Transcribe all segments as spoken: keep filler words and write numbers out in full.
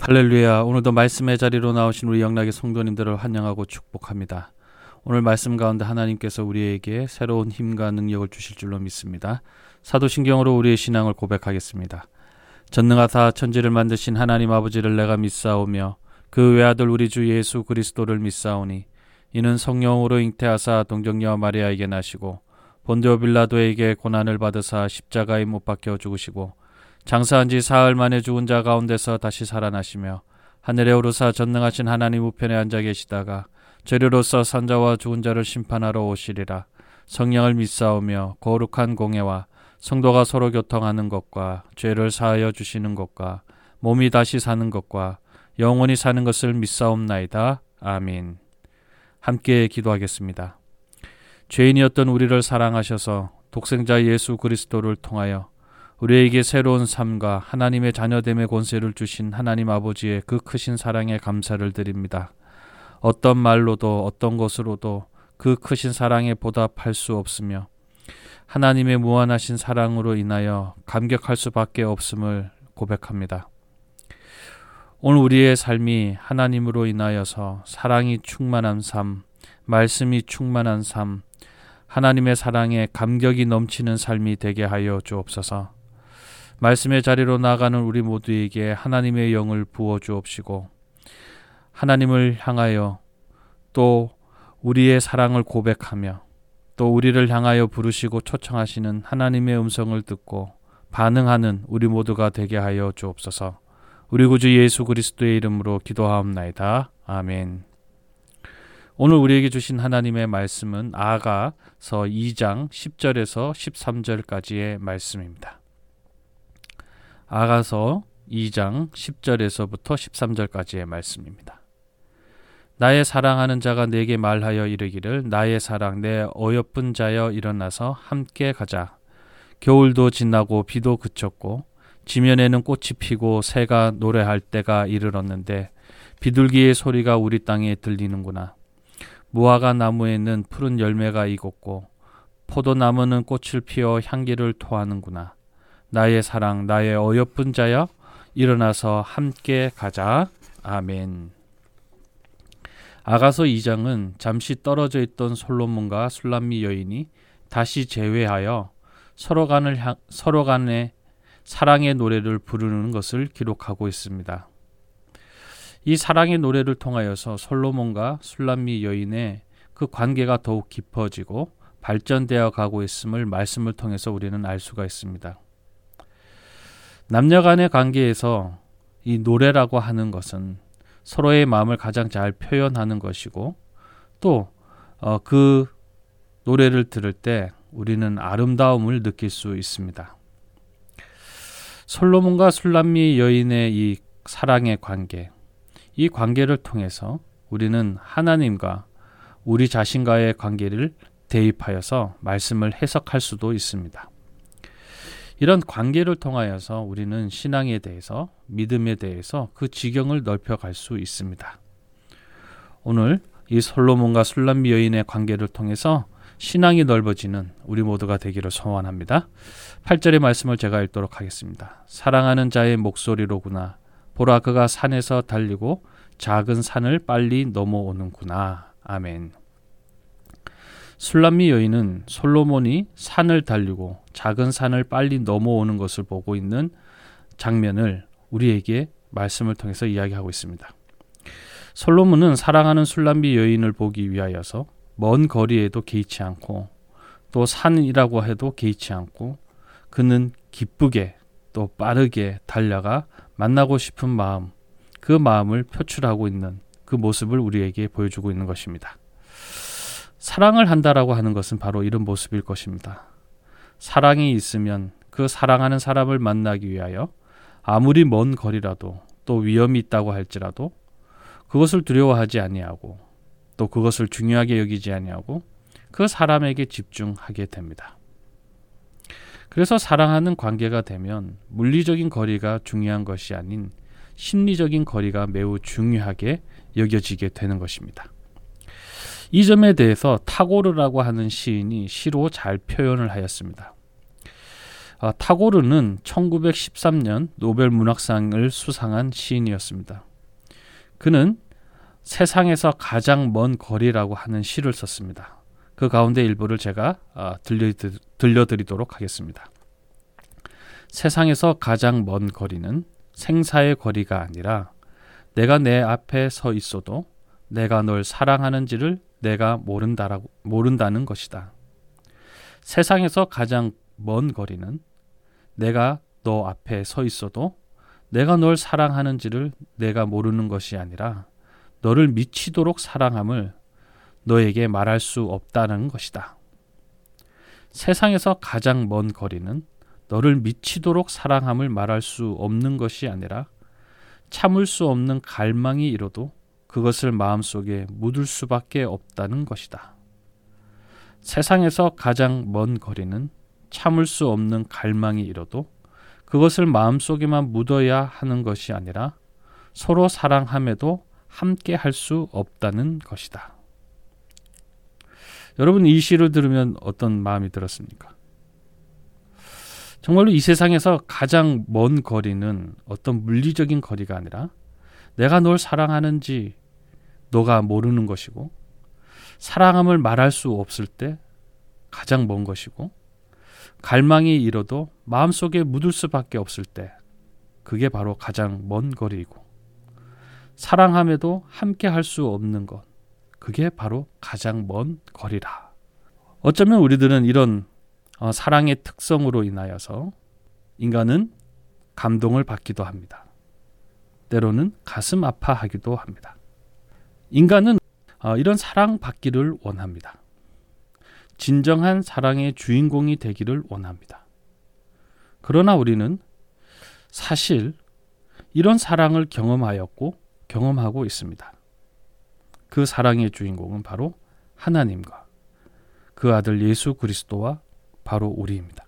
할렐루야. 오늘도 말씀의 자리로 나오신 우리 영락의 성도님들을 환영하고 축복합니다. 오늘 말씀 가운데 하나님께서 우리에게 새로운 힘과 능력을 주실 줄로 믿습니다. 사도신경으로 우리의 신앙을 고백하겠습니다. 전능하사 천지를 만드신 하나님 아버지를 내가 믿사오며 그 외아들 우리 주 예수 그리스도를 믿사오니 이는 성령으로 잉태하사 동정녀 마리아에게 나시고 본디오 빌라도에게 고난을 받으사 십자가에 못 박혀 죽으시고 장사한 지 사흘 만에 죽은 자 가운데서 다시 살아나시며 하늘에 오르사 전능하신 하나님 우편에 앉아 계시다가 죄료로서 산자와 죽은 자를 심판하러 오시리라. 성령을 믿사오며 거룩한 공예와 성도가 서로 교통하는 것과 죄를 사하여 주시는 것과 몸이 다시 사는 것과 영원히 사는 것을 믿사옵나이다. 아멘. 함께 기도하겠습니다. 죄인이었던 우리를 사랑하셔서 독생자 예수 그리스도를 통하여 우리에게 새로운 삶과 하나님의 자녀됨의 권세를 주신 하나님 아버지의 그 크신 사랑에 감사를 드립니다. 어떤 말로도 어떤 것으로도 그 크신 사랑에 보답할 수 없으며 하나님의 무한하신 사랑으로 인하여 감격할 수밖에 없음을 고백합니다. 오늘 우리의 삶이 하나님으로 인하여서 사랑이 충만한 삶, 말씀이 충만한 삶, 하나님의 사랑에 감격이 넘치는 삶이 되게 하여 주옵소서. 말씀의 자리로 나아가는 우리 모두에게 하나님의 영을 부어 주옵시고 하나님을 향하여 또 우리의 사랑을 고백하며 또 우리를 향하여 부르시고 초청하시는 하나님의 음성을 듣고 반응하는 우리 모두가 되게 하여 주옵소서. 우리 구주 예수 그리스도의 이름으로 기도하옵나이다. 아멘. 오늘 우리에게 주신 하나님의 말씀은 아가서 이 장 십 절에서 십삼 절까지의 말씀입니다. 아가서 이 장 십 절에서부터 십삼 절까지의 말씀입니다. 나의 사랑하는 자가 내게 말하여 이르기를 나의 사랑 내 어여쁜 자여 일어나서 함께 가자. 겨울도 지나고 비도 그쳤고 지면에는 꽃이 피고 새가 노래할 때가 이르렀는데 비둘기의 소리가 우리 땅에 들리는구나. 무화과 나무에는 푸른 열매가 익었고 포도나무는 꽃을 피워 향기를 토하는구나. 나의 사랑 나의 어여쁜 자여 일어나서 함께 가자. 아멘. 아가서 이 장은 잠시 떨어져 있던 솔로몬과 술람미 여인이 다시 재회하여 서로 간을 향, 서로 간의 사랑의 노래를 부르는 것을 기록하고 있습니다. 이 사랑의 노래를 통하여서 솔로몬과 술람미 여인의 그 관계가 더욱 깊어지고 발전되어 가고 있음을 말씀을 통해서 우리는 알 수가 있습니다. 남녀 간의 관계에서 이 노래라고 하는 것은 서로의 마음을 가장 잘 표현하는 것이고 또 그 노래를 들을 때 우리는 아름다움을 느낄 수 있습니다. 솔로몬과 술람미 여인의 이 사랑의 관계, 이 관계를 통해서 우리는 하나님과 우리 자신과의 관계를 대입하여서 말씀을 해석할 수도 있습니다. 이런 관계를 통하여서 우리는 신앙에 대해서, 믿음에 대해서 그 지경을 넓혀갈 수 있습니다. 오늘 이 솔로몬과 술람미 여인의 관계를 통해서 신앙이 넓어지는 우리 모두가 되기를 소원합니다. 팔 절의 말씀을 제가 읽도록 하겠습니다. 사랑하는 자의 목소리로구나. 보라 그가 산에서 달리고 작은 산을 빨리 넘어오는구나. 아멘. 술람미 여인은 솔로몬이 산을 달리고 작은 산을 빨리 넘어오는 것을 보고 있는 장면을 우리에게 말씀을 통해서 이야기하고 있습니다. 솔로몬은 사랑하는 술람미 여인을 보기 위하여서 먼 거리에도 개의치 않고 또 산이라고 해도 개의치 않고 그는 기쁘게 또 빠르게 달려가 만나고 싶은 마음, 그 마음을 표출하고 있는 그 모습을 우리에게 보여주고 있는 것입니다. 사랑을 한다라고 하는 것은 바로 이런 모습일 것입니다. 사랑이 있으면 그 사랑하는 사람을 만나기 위하여 아무리 먼 거리라도 또 위험이 있다고 할지라도 그것을 두려워하지 아니하고 또 그것을 중요하게 여기지 아니하고 그 사람에게 집중하게 됩니다. 그래서 사랑하는 관계가 되면 물리적인 거리가 중요한 것이 아닌 심리적인 거리가 매우 중요하게 여겨지게 되는 것입니다. 이 점에 대해서 타고르라고 하는 시인이 시로 잘 표현을 하였습니다. 아, 타고르는 천구백십삼 년 노벨 문학상을 수상한 시인이었습니다. 그는 세상에서 가장 먼 거리라고 하는 시를 썼습니다. 그 가운데 일부를 제가 아, 들려, 들려드리도록 하겠습니다. 세상에서 가장 먼 거리는 생사의 거리가 아니라 내가 내 앞에 서 있어도 내가 널 사랑하는지를 내가 모른다라고, 모른다는 것이다. 세상에서 가장 먼 거리는 내가 너 앞에 서 있어도 내가 널 사랑하는지를 내가 모르는 것이 아니라 너를 미치도록 사랑함을 너에게 말할 수 없다는 것이다. 세상에서 가장 먼 거리는 너를 미치도록 사랑함을 말할 수 없는 것이 아니라 참을 수 없는 갈망이 이뤄도 그것을 마음속에 묻을 수밖에 없다는 것이다. 세상에서 가장 먼 거리는 참을 수 없는 갈망이 이뤄도 그것을 마음속에만 묻어야 하는 것이 아니라 서로 사랑함에도 함께 할 수 없다는 것이다. 여러분, 이 시를 들으면 어떤 마음이 들었습니까? 정말로 이 세상에서 가장 먼 거리는 어떤 물리적인 거리가 아니라 내가 널 사랑하는지 너가 모르는 것이고, 사랑함을 말할 수 없을 때 가장 먼 것이고, 갈망이 이뤄도 마음속에 묻을 수밖에 없을 때 그게 바로 가장 먼 거리이고, 사랑함에도 함께 할 수 없는 것, 그게 바로 가장 먼 거리라. 어쩌면 우리들은 이런 어, 사랑의 특성으로 인하여서 인간은 감동을 받기도 합니다. 때로는 가슴 아파하기도 합니다. 인간은 어, 이런 사랑받기를 원합니다. 진정한 사랑의 주인공이 되기를 원합니다. 그러나 우리는 사실 이런 사랑을 경험하였고 경험하고 있습니다. 그 사랑의 주인공은 바로 하나님과 그 아들 예수 그리스도와 바로 우리입니다.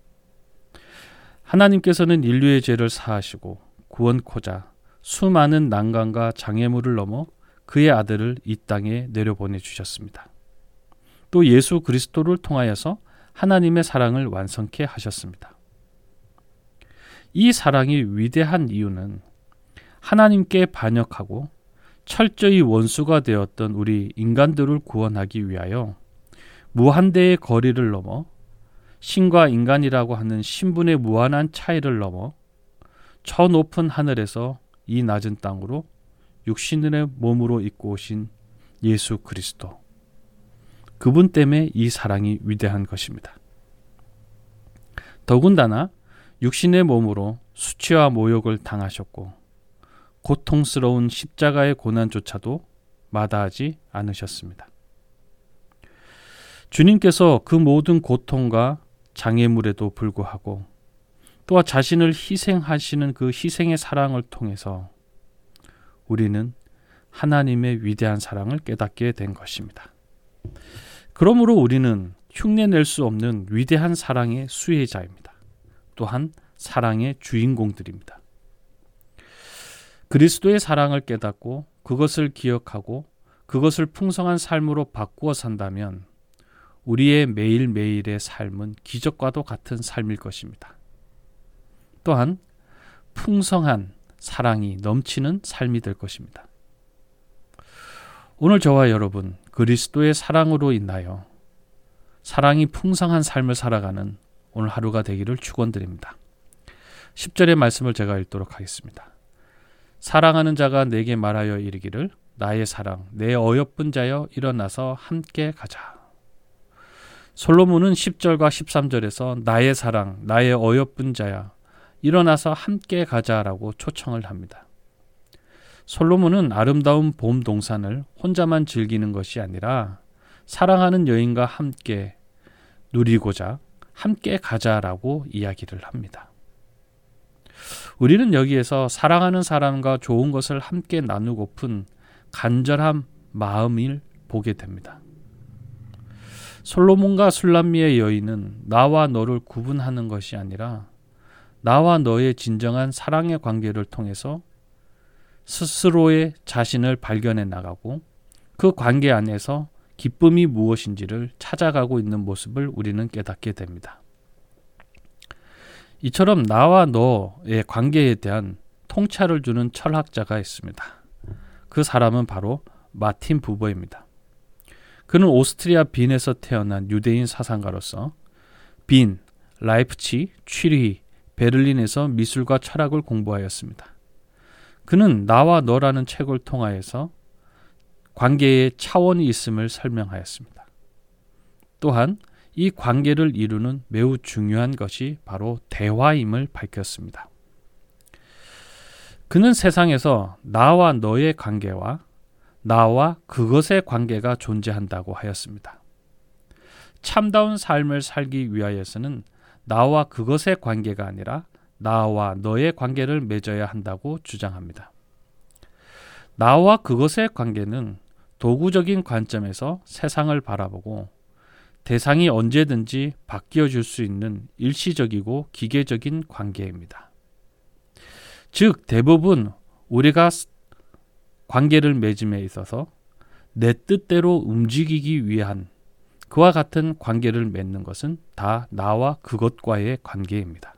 하나님께서는 인류의 죄를 사하시고 구원코자 수많은 난관과 장애물을 넘어 그의 아들을 이 땅에 내려보내 주셨습니다. 또 예수 그리스도를 통하여서 하나님의 사랑을 완성케 하셨습니다. 이 사랑이 위대한 이유는 하나님께 반역하고 철저히 원수가 되었던 우리 인간들을 구원하기 위하여 무한대의 거리를 넘어 신과 인간이라고 하는 신분의 무한한 차이를 넘어 저 높은 하늘에서 이 낮은 땅으로 육신의 몸으로 입고 오신 예수 그리스도, 그분 때문에 이 사랑이 위대한 것입니다. 더군다나 육신의 몸으로 수치와 모욕을 당하셨고 고통스러운 십자가의 고난조차도 마다하지 않으셨습니다. 주님께서 그 모든 고통과 장애물에도 불구하고 또한 자신을 희생하시는 그 희생의 사랑을 통해서 우리는 하나님의 위대한 사랑을 깨닫게 된 것입니다. 그러므로 우리는 흉내낼 수 없는 위대한 사랑의 수혜자입니다. 또한 사랑의 주인공들입니다. 그리스도의 사랑을 깨닫고 그것을 기억하고 그것을 풍성한 삶으로 바꾸어 산다면 우리의 매일매일의 삶은 기적과도 같은 삶일 것입니다. 또한 풍성한 사랑이 넘치는 삶이 될 것입니다. 오늘 저와 여러분, 그리스도의 사랑으로 인하여 사랑이 풍성한 삶을 살아가는 오늘 하루가 되기를 축원드립니다. 십 절의 말씀을 제가 읽도록 하겠습니다. 사랑하는 자가 내게 말하여 이르기를 나의 사랑, 내 어여쁜 자여 일어나서 함께 가자. 솔로몬은 십 절과 십삼 절에서 나의 사랑, 나의 어여쁜 자야 일어나서 함께 가자라고 초청을 합니다. 솔로몬은 아름다운 봄 동산을 혼자만 즐기는 것이 아니라 사랑하는 여인과 함께 누리고자 함께 가자라고 이야기를 합니다. 우리는 여기에서 사랑하는 사람과 좋은 것을 함께 나누고픈 간절한 마음을 보게 됩니다. 솔로몬과 술람미의 여인은 나와 너를 구분하는 것이 아니라 나와 너의 진정한 사랑의 관계를 통해서 스스로의 자신을 발견해 나가고 그 관계 안에서 기쁨이 무엇인지를 찾아가고 있는 모습을 우리는 깨닫게 됩니다. 이처럼 나와 너의 관계에 대한 통찰을 주는 철학자가 있습니다. 그 사람은 바로 마틴 부버입니다. 그는 오스트리아 빈에서 태어난 유대인 사상가로서 빈, 라이프치, 취리히, 베를린에서 미술과 철학을 공부하였습니다. 그는 나와 너라는 책을 통하여서 관계에 차원이 있음을 설명하였습니다. 또한 이 관계를 이루는 매우 중요한 것이 바로 대화임을 밝혔습니다. 그는 세상에서 나와 너의 관계와 나와 그것의 관계가 존재한다고 하였습니다. 참다운 삶을 살기 위하여서는 나와 그것의 관계가 아니라 나와 너의 관계를 맺어야 한다고 주장합니다. 나와 그것의 관계는 도구적인 관점에서 세상을 바라보고 대상이 언제든지 바뀌어질 수 있는 일시적이고 기계적인 관계입니다. 즉 대부분 우리가 관계를 맺음에 있어서 내 뜻대로 움직이기 위한 그와 같은 관계를 맺는 것은 다 나와 그것과의 관계입니다.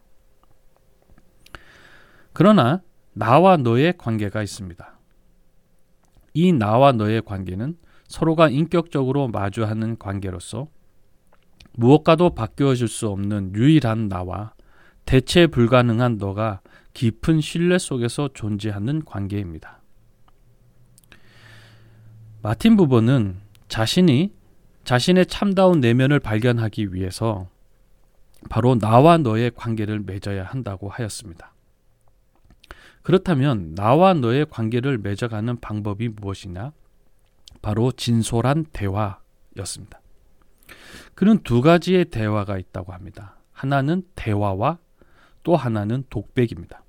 그러나 나와 너의 관계가 있습니다. 이 나와 너의 관계는 서로가 인격적으로 마주하는 관계로서 무엇과도 바뀌어질 수 없는 유일한 나와 대체 불가능한 너가 깊은 신뢰 속에서 존재하는 관계입니다. 마틴 부버는 자신이 자신의 참다운 내면을 발견하기 위해서 바로 나와 너의 관계를 맺어야 한다고 하였습니다. 그렇다면 나와 너의 관계를 맺어가는 방법이 무엇이냐? 바로 진솔한 대화였습니다. 그는 두 가지의 대화가 있다고 합니다. 하나는 대화와 또 하나는 독백입니다.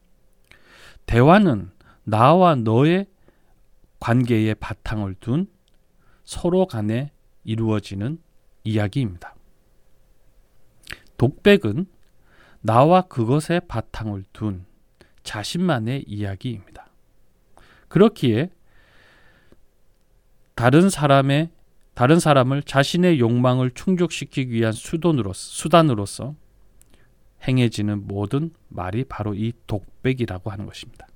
대화는 나와 너의 관계의 바탕을 둔 서로 간에 이루어지는 이야기입니다. 독백은 나와 그것의 바탕을 둔 자신만의 이야기입니다. 그렇기에 다른 사람의 다른 사람을 자신의 욕망을 충족시키기 위한 수단으로서, 수단으로서 행해지는 모든 말이 바로 이 독백이라고 하는 것입니다.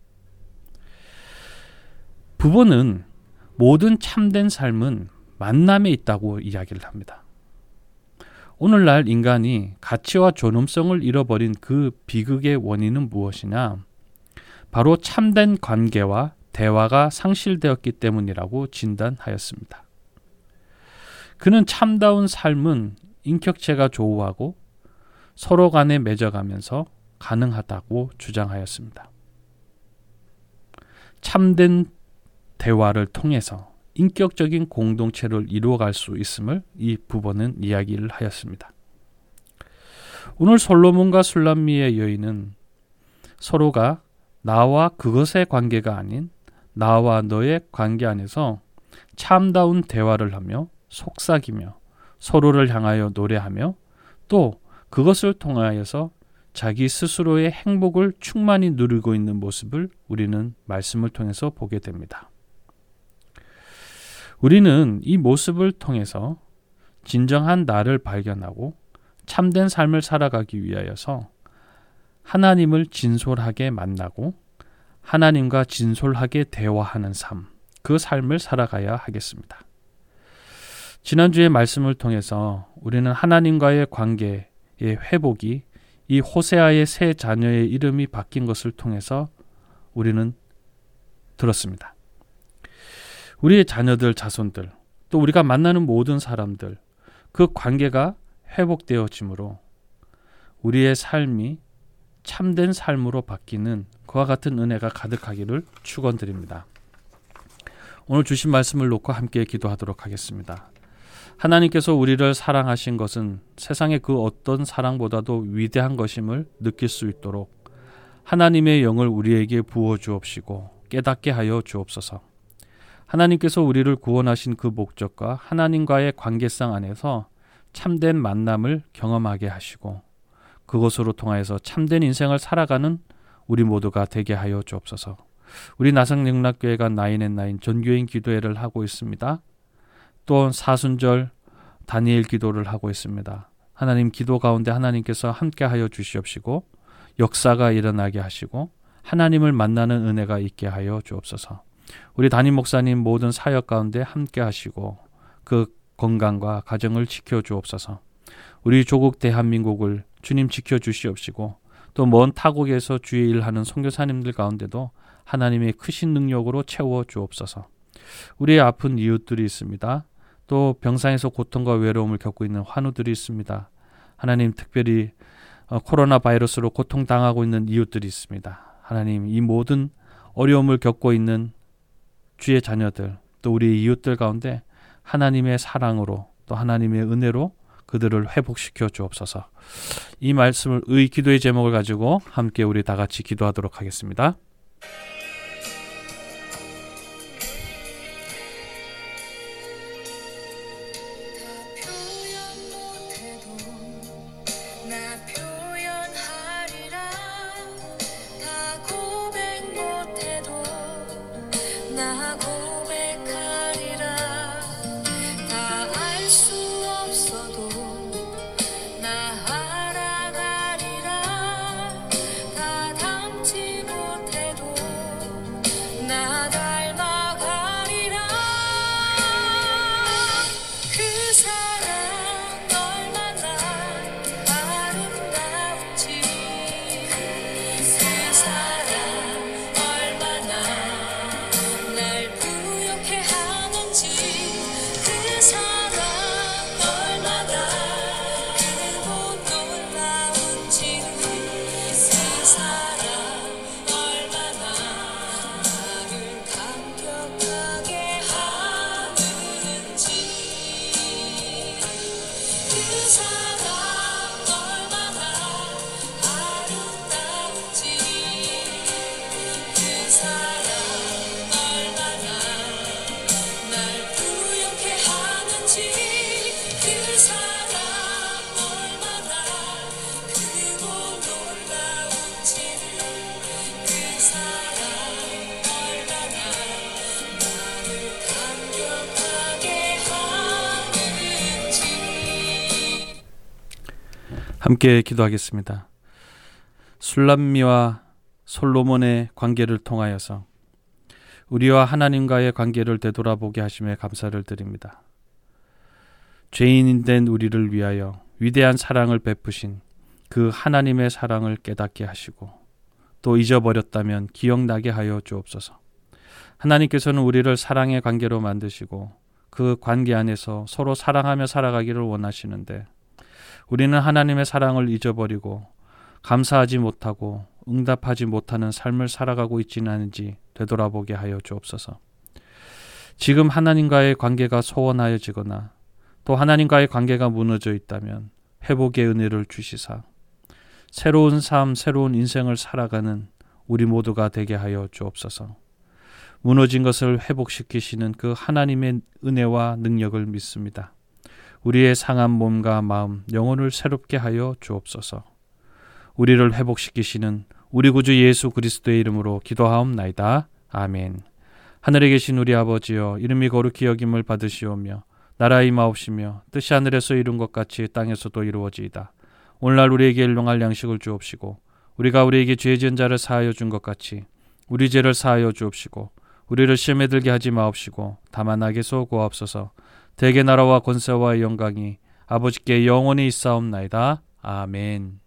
부부는 모든 참된 삶은 만남에 있다고 이야기를 합니다. 오늘날 인간이 가치와 존엄성을 잃어버린 그 비극의 원인은 무엇이냐? 바로 참된 관계와 대화가 상실되었기 때문이라고 진단하였습니다. 그는 참다운 삶은 인격체가 조우하고 서로 간에 맺어가면서 가능하다고 주장하였습니다. 참된 대화를 통해서 인격적인 공동체를 이루어갈 수 있음을 이 부부는 이야기를 하였습니다. 오늘 솔로몬과 술람미의 여인은 서로가 나와 그것의 관계가 아닌 나와 너의 관계 안에서 참다운 대화를 하며 속삭이며 서로를 향하여 노래하며 또 그것을 통하여서 자기 스스로의 행복을 충만히 누리고 있는 모습을 우리는 말씀을 통해서 보게 됩니다. 우리는 이 모습을 통해서 진정한 나를 발견하고 참된 삶을 살아가기 위하여서 하나님을 진솔하게 만나고 하나님과 진솔하게 대화하는 삶, 그 삶을 살아가야 하겠습니다. 지난주의 말씀을 통해서 우리는 하나님과의 관계의 회복이 이 호세아의 세 자녀의 이름이 바뀐 것을 통해서 우리는 들었습니다. 우리의 자녀들, 자손들, 또 우리가 만나는 모든 사람들, 그 관계가 회복되어지므로 우리의 삶이 참된 삶으로 바뀌는 그와 같은 은혜가 가득하기를 축원드립니다. 오늘 주신 말씀을 놓고 함께 기도하도록 하겠습니다. 하나님께서 우리를 사랑하신 것은 세상의 그 어떤 사랑보다도 위대한 것임을 느낄 수 있도록 하나님의 영을 우리에게 부어 주옵시고 깨닫게 하여 주옵소서. 하나님께서 우리를 구원하신 그 목적과 하나님과의 관계성 안에서 참된 만남을 경험하게 하시고 그것으로 통하여서 참된 인생을 살아가는 우리 모두가 되게 하여 주옵소서. 우리 나성영락교회가 나인앤나인 전교인 기도회를 하고 있습니다. 또 사순절 다니엘 기도를 하고 있습니다. 하나님 기도 가운데 하나님께서 함께하여 주시옵시고 역사가 일어나게 하시고 하나님을 만나는 은혜가 있게 하여 주옵소서. 우리 담임 목사님 모든 사역 가운데 함께하시고 그 건강과 가정을 지켜주옵소서. 우리 조국 대한민국을 주님 지켜주시옵시고 또 먼 타국에서 주의 일하는 선교사님들 가운데도 하나님의 크신 능력으로 채워주옵소서. 우리의 아픈 이웃들이 있습니다. 또 병상에서 고통과 외로움을 겪고 있는 환우들이 있습니다. 하나님 특별히 코로나 바이러스로 고통당하고 있는 이웃들이 있습니다. 하나님 이 모든 어려움을 겪고 있는 주의 자녀들 또 우리 이웃들 가운데 하나님의 사랑으로 또 하나님의 은혜로 그들을 회복시켜 주옵소서. 이 말씀을 의 기도의 제목을 가지고 함께 우리 다 같이 기도하도록 하겠습니다. 함께 기도하겠습니다. 술람미와 솔로몬의 관계를 통하여서 우리와 하나님과의 관계를 되돌아보게 하심에 감사를 드립니다. 죄인인 된 우리를 위하여 위대한 사랑을 베푸신 그 하나님의 사랑을 깨닫게 하시고 또 잊어버렸다면 기억나게 하여 주옵소서. 하나님께서는 우리를 사랑의 관계로 만드시고 그 관계 안에서 서로 사랑하며 살아가기를 원하시는데 우리는 하나님의 사랑을 잊어버리고 감사하지 못하고 응답하지 못하는 삶을 살아가고 있지는 않은지 되돌아보게 하여 주옵소서. 지금 하나님과의 관계가 소원하여지거나 또 하나님과의 관계가 무너져 있다면 회복의 은혜를 주시사 새로운 삶, 새로운 인생을 살아가는 우리 모두가 되게 하여 주옵소서. 무너진 것을 회복시키시는 그 하나님의 은혜와 능력을 믿습니다. 우리의 상한 몸과 마음, 영혼을 새롭게 하여 주옵소서. 우리를 회복시키시는 우리 구주 예수 그리스도의 이름으로 기도하옵나이다. 아멘. 하늘에 계신 우리 아버지여, 이름이 거룩히 여김을 받으시오며 나라의 임하옵시며 뜻이 하늘에서 이룬 것 같이 땅에서도 이루어지이다. 오늘날 우리에게 일용할 양식을 주옵시고 우리가 우리에게 죄 지은 자를 사하여 준 것 같이 우리 죄를 사하여 주옵시고 우리를 시험에 들게 하지 마옵시고 다만 악에서 구하옵소서. 대개 나라와 권세와 영광이 아버지께 영원히 있사옵나이다. 아멘.